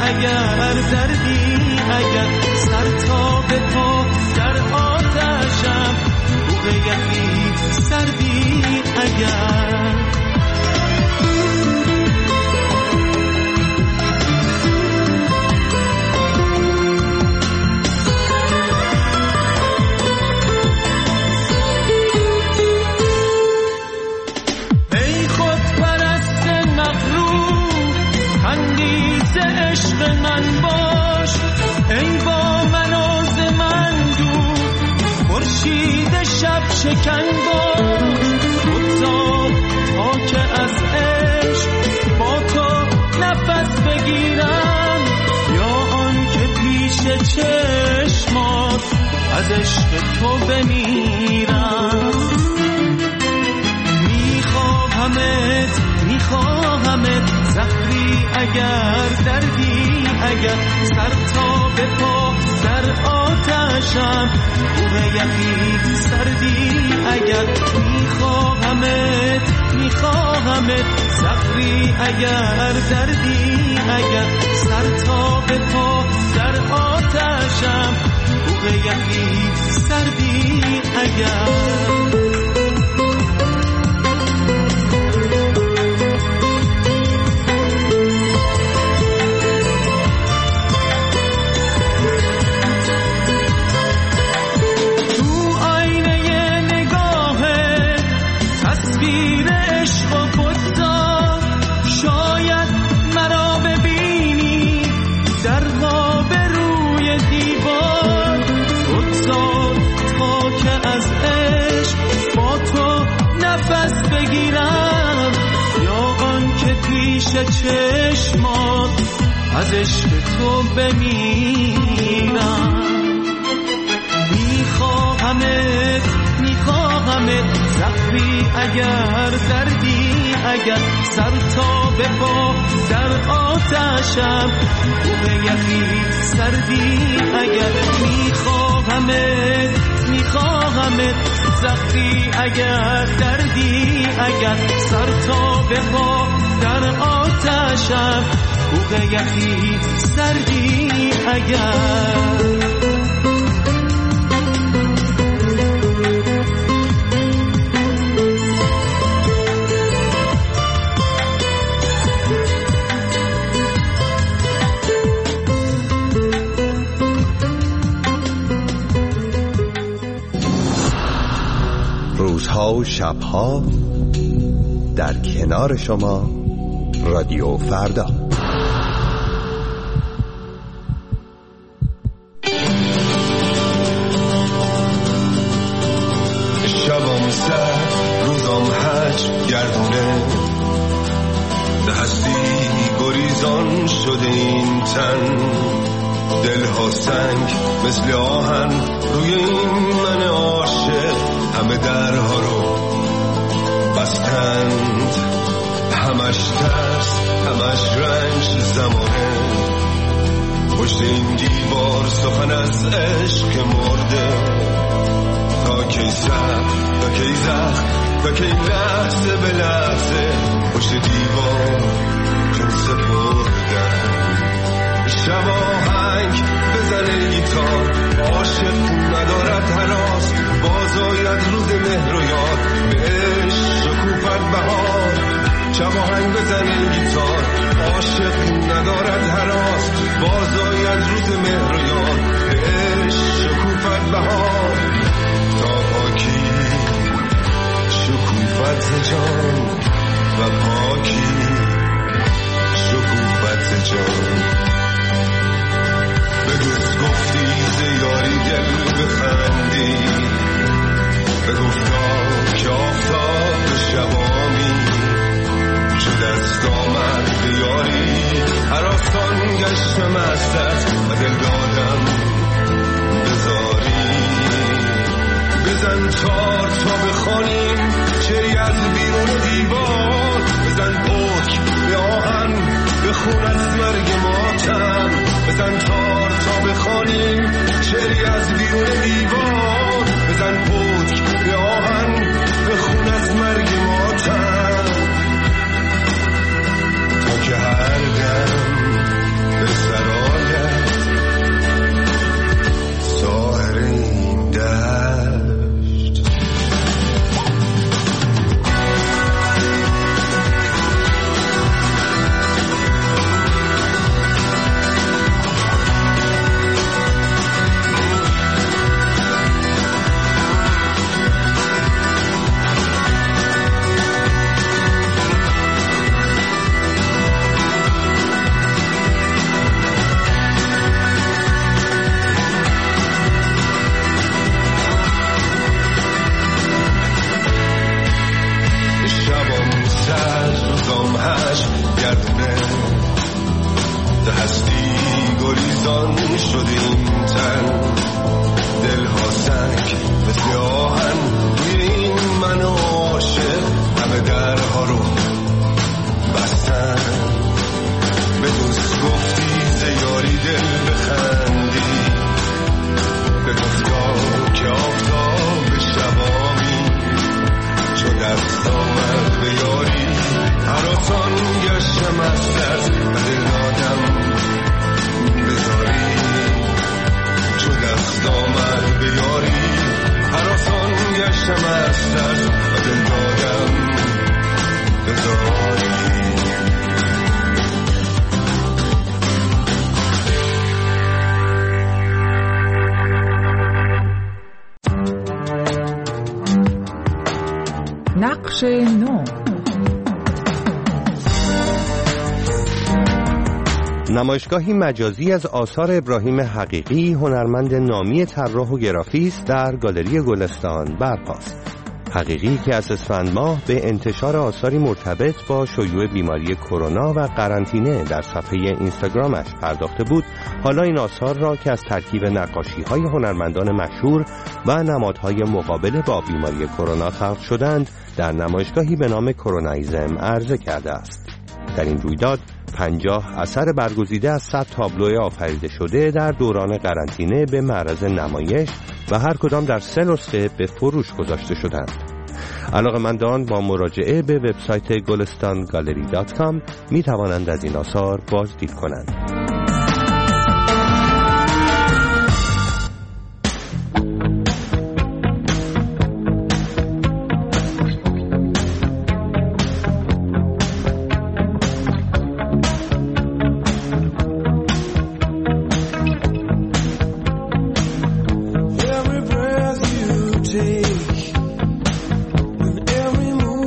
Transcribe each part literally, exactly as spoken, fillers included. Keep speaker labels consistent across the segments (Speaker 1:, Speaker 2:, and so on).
Speaker 1: اگر دردی اگر سر تا به پا در آتشم بوق یخی سردی اگر عشق من باش ای با مناز من دور خورشید شب شکن باش بگذار تا که از عشق با تو نفس بگیرم یا آن که پیش چشمات از عشق تو بمیرم میخواهمت میخواهمت زخمی اگر دردی اگر سر تا به پا در آتشم بوق یخی سردی اگر میخواهمت میخواهمت زخمی اگر دردی اگر سر تا به پا در آتشم بوق یخی سردی اگر چشمات از عشق تو بمیرم میخواهمت میخواهمت زخمی اگر دردی اگر سر تا به پا در آتشم بوق یخی سردی اگر میخواهمت میخواهمت زخمی اگر دردی اگر سر تا به پا در آتشم بوق یخی سردی اگر
Speaker 2: روزها و شبها در کنار شما رادیو فردا.
Speaker 3: شبم سر روزم هج گردونه به هستی گریزان شده این تن دلها سنگ مثل آهن روی این من عاشق همه درها رو بستند همش ترس همش رنج زمانه پشت این دیوار سخن از عشق مرده تا کی سر تا کی زخم تا کی لحظه به لحظه پشت دیوار چون سپردن شب آهنگ بزنه گیتار عاشق ندارد هراس بازاید روز مهر و یاد بهش شکوفت بهار شب آهنگ بزنه گیتار عاشق ندارد هراس بازاید روز مهر و یاد بهش شکوفت بهار تا پاکی شکوفت جان و پاکی شکوفت جان به دوست گفتی زیاری دل بخندی به گفتا که آفتاب به شبامی شد از دامت بیاری هر آستان گشتم از دست و دل دادم بذاری بزن تار تا بخوانیم شعری از بیرون دیوار بزن پک به آهن بخون از مرگ ماتم بزن تار تا بخوانیم شعری از بیرون دیوار بزن پک به آهن بخون از مرگ ماتم تا که هر دم به سر گردونه ده هستی گریزان شدیم تن دلها سنگ مثل آهن توی این من عاشق همه درها رو بستن به دوست گفتی زیاری دل بخندی به گفتا که آفتاب شبامی چو دست آمد به یاری هر آسان گشتم از دست و دل دادم بذاری چو دست آمد به یاری هر آسان گشتم از دست و دل دادم بذاری
Speaker 4: نقش نو.
Speaker 2: نمایشگاهی مجازی از آثار ابراهیم حقیقی، هنرمند نامی طراح و گرافیست، در گالری گلستان برپاست. حقیقی که از اسفند ماه به انتشار آثاری مرتبط با شیوع بیماری کرونا و قرنطینه در صفحه اینستاگرامش پرداخته بود، حالا این آثار را که از ترکیب نقاشی‌های هنرمندان مشهور و نمادهای مقابله با بیماری کرونا خلق شدند، در نمایشگاهی به نام کرونایزم عرضه کرده است. در این رویداد پنجاه اثر برگزیده از صد تابلو آفریده شده در دوران قرنطینه به معرض نمایش و هر کدام در سه نسخه به فروش گذاشته شدند. علاقه‌مندان با مراجعه به وبسایت گلستان گالری دات کام می توانند از این آثار بازدید کنند.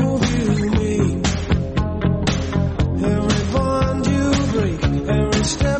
Speaker 5: Stay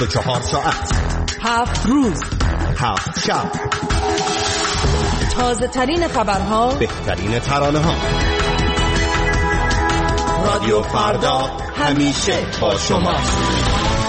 Speaker 4: چهار ساعت،
Speaker 5: هفت روز،
Speaker 4: هفت شب،
Speaker 5: تازه ترین خبرها،
Speaker 4: بهترین ترانه ها. رادیو فردا همیشه با شماست.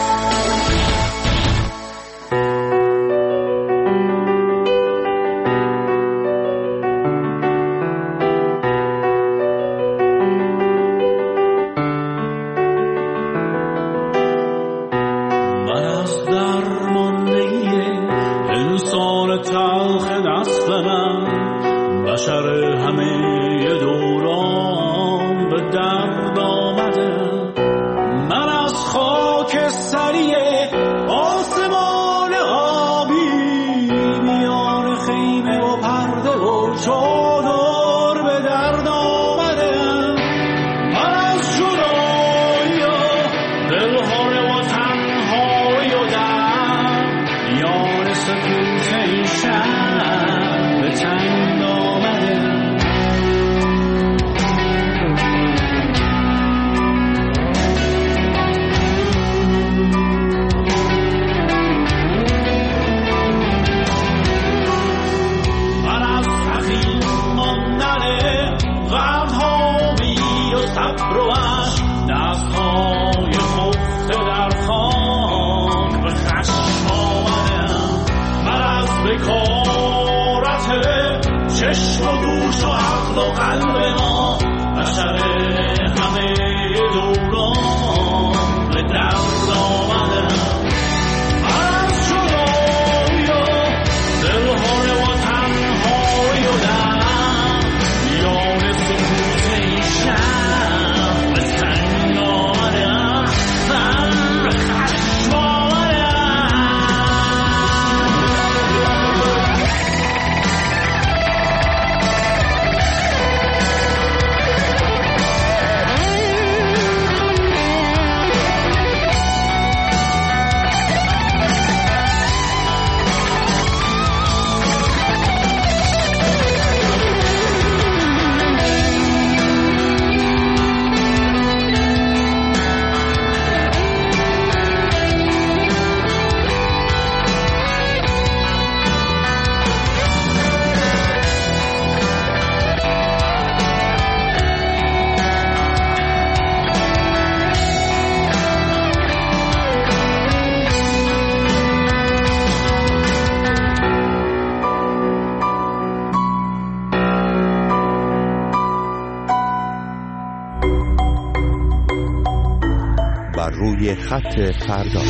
Speaker 2: روی خط فردا.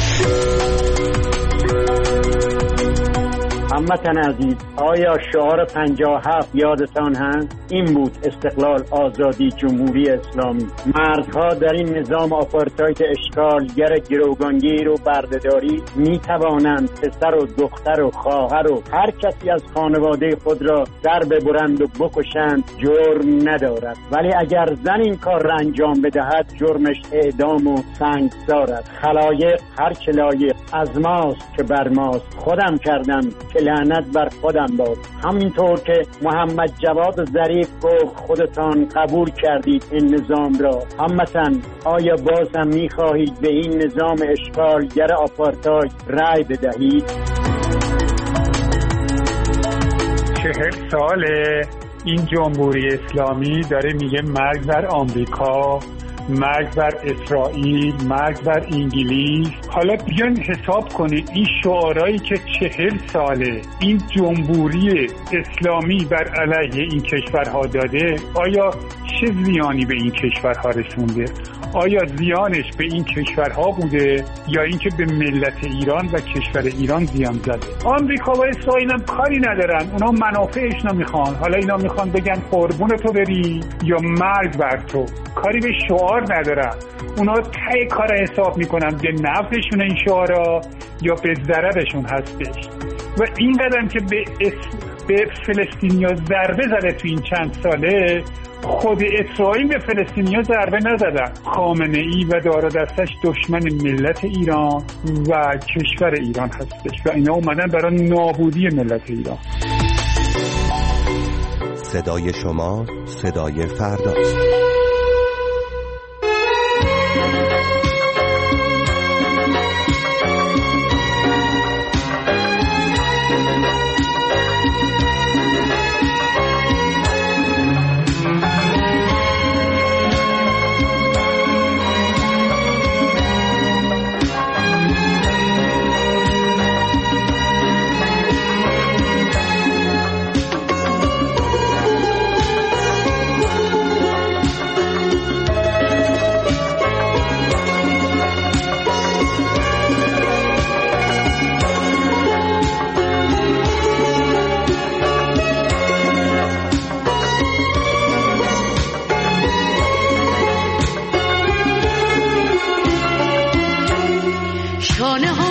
Speaker 6: هموطن عزیز، آیا شعار پنجاه و هفت یادتان هست؟ این بود: استقلال، آزادی، جمهوری اسلامی. مردها در این نظام آپارتاید اشغالگر گروگانگیر و بردهداری می توانند پسر و دختر و خواهر و هر کسی از خانواده خود را در ببرند و بکشند، جرم ندارد. ولی اگر زن این کار را انجام بدهد، جرمش اعدام و سنگسار است. خلایق هر چه لایق از ماست که بر ماست. خودم کردم که لعنت بر خودم باد. همینطور که محمد جواد ظریف گفت خودتان قبول کردید این نظام را. هموطن، آیا باز هم می‌خواهید به این نظام اشغالگر آپارتاید رأی بدهید؟
Speaker 7: چهل ساله این جمهوری اسلامی داره میگه مرگ بر آمریکا، مرگ بر اسرائیل، مرگ بر انگلیس. حالا بیان حساب کنید این شعارهایی که چهل ساله این جمهوری اسلامی بر علیه این کشورها داده، آیا چه زیانی به این کشورها رسونده؟ آیا زیانش به این کشورها بوده یا اینکه به ملت ایران و کشور ایران زیان زده؟ آمریکا و اسرائیل هم کاری ندارن، اونا منافعش نمیخوان. حالا اینا میخوان بگن قربون تو بری یا مرگ بر تو، کاری به شعار ندارن. اونا ته کار حساب میکنن به نفعشون این شعارا یا به ضررشون هستش. و این قدم که به به فلسطینیا ضربه زده تو این چند ساله، خود اسرائیل به فلسطینیا ضربه نزدن. خامنه ای و دار و دستش دشمن ملت ایران و کشور ایران هستش و اینا اومدن برای نابودی ملت ایران.
Speaker 2: صدای شما صدای فرداست.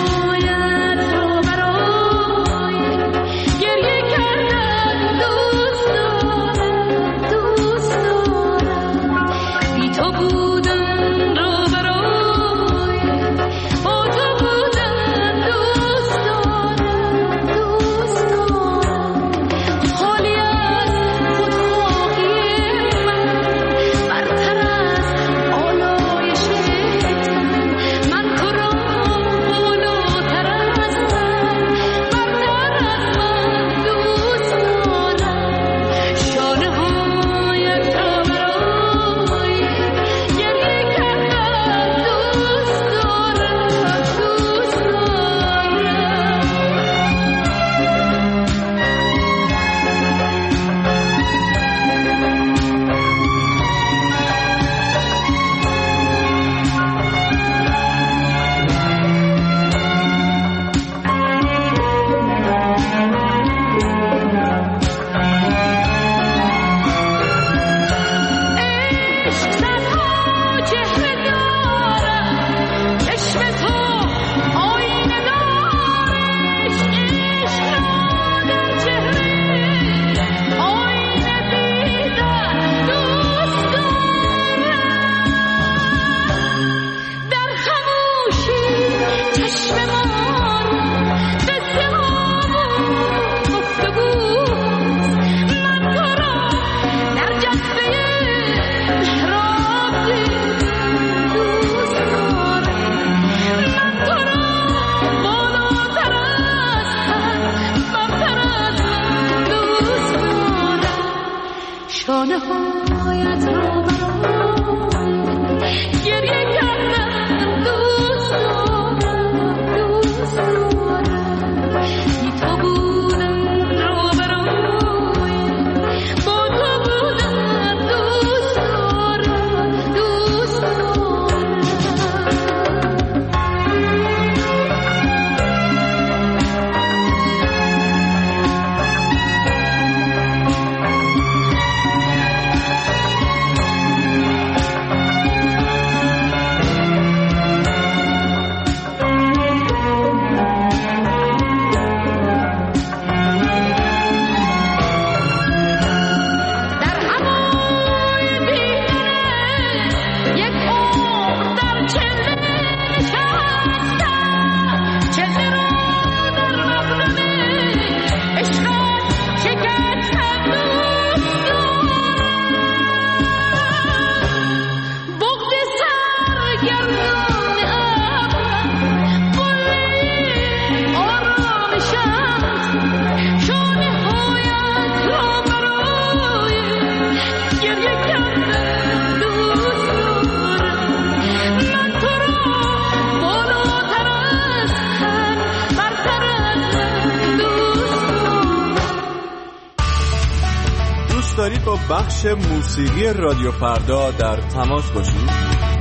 Speaker 8: دارید با بخش موسیقی رادیو فردا در تماس باشید،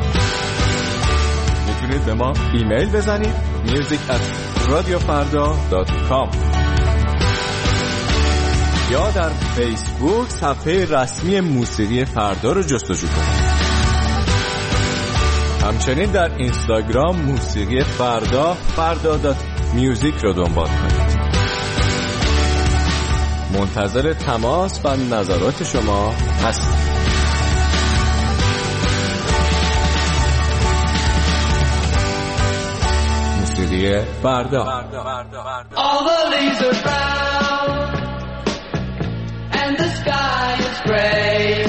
Speaker 8: میتونید به ما ایمیل بزنید میوزیک ات رادیو فردا دات کام یا در فیسبوک صفحه رسمی موسیقی فردا رو جستجو کنید. همچنین در اینستاگرام موسیقی فردا فردا دات میوزیک رو دنبال کنید. منتظر تماس و نظرات شما هستم. موسیقی فردا.
Speaker 9: All the leaves are brown and the sky is gray.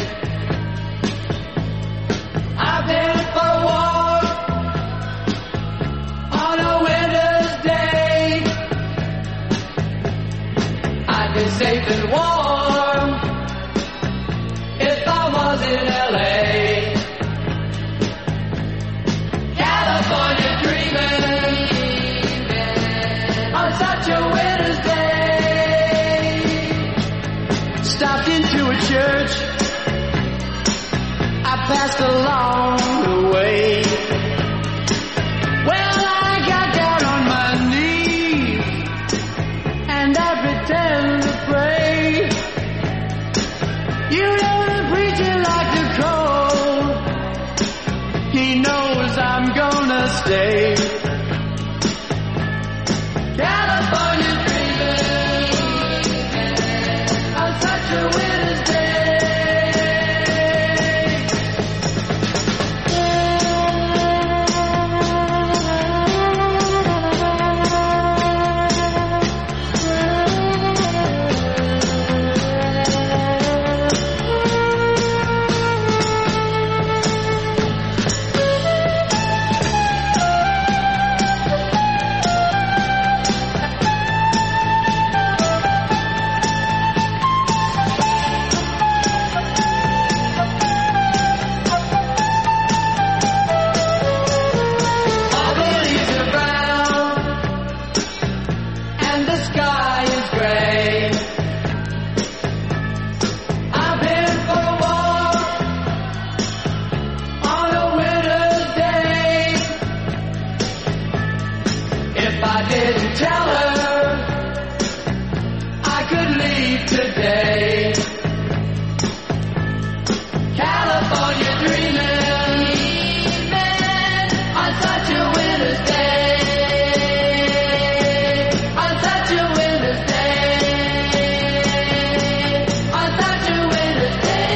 Speaker 9: I've been for a walk on a winter's day. I'd be safe and warm if I was in L A. California dreaming on such a winter's day. Stopped into a church I passed along the way. Well, I got down on my knees and I pretend to pray. You know the preacher like the cold, he knows I'm gonna stay. and the sky is gray. I've been for a walk on a winter's day. If I didn't tell her I could leave today. California dreaming, dreaming on such a winter's day, on such a winter's day, on such a winter's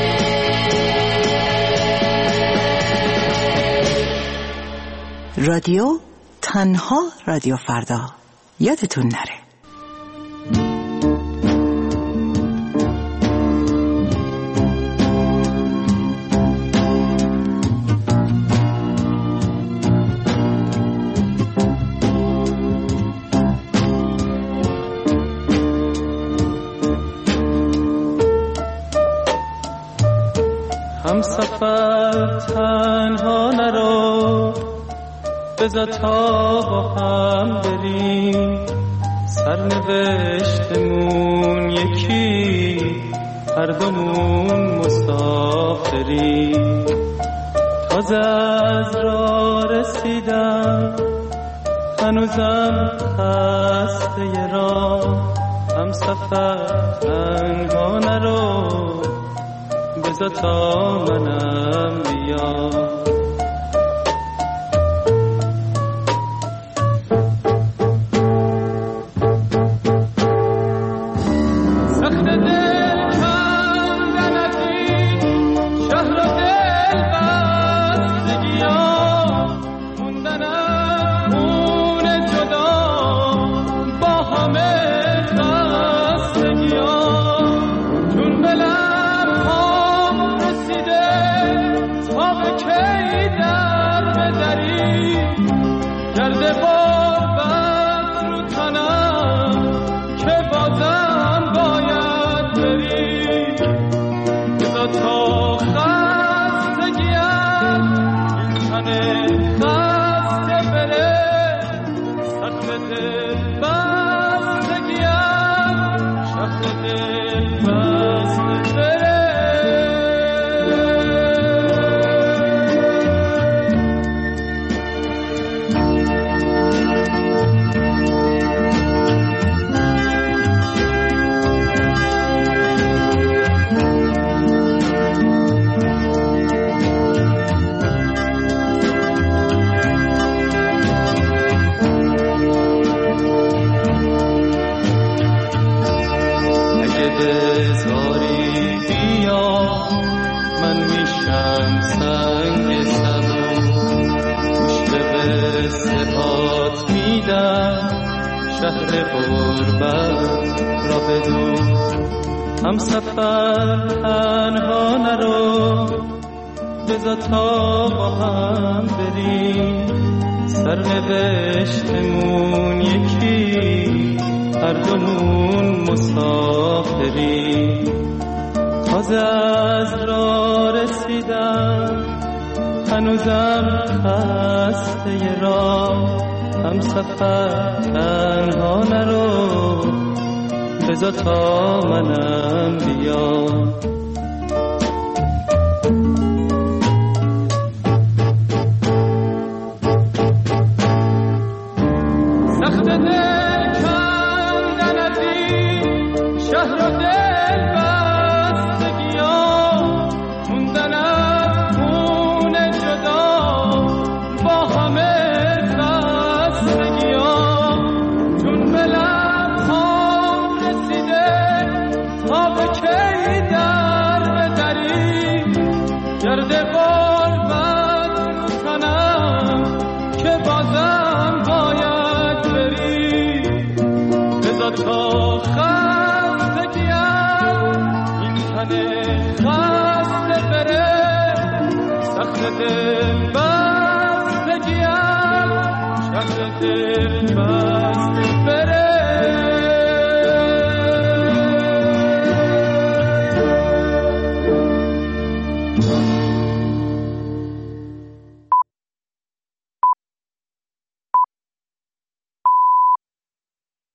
Speaker 9: day.
Speaker 5: رادیو تنها رادیو فردا، یادتون نره.
Speaker 1: هم سفر تنها نرو، بذار تا با هم بریم، سرنوشتمون یکی، هر دومون مسافریم. تازه از راه رسیدم، هنوزم خسته راه. هم سفر تنها نرو، بذار تا منم بیام. هم سفر تنها نرو، بذار تا با هم بریم، سرنوشتمون یکی، هر دومون مسافریم. تازه از راه رسیدم، هنوزم خسته راه. هم سفر تنها نرو، بذار تا منم بیام. سخت دل کندن از این شهر و دل بستگیام، موندن از خون جدا با همه خستگیام. چون به لبهام رسیده تا به کی در بدری، گرد غربت رو تنم که بازم باید بری. بذار تا خستگیم این تن خسته بره، سخت دل بستگیم شهر دل بسته بره.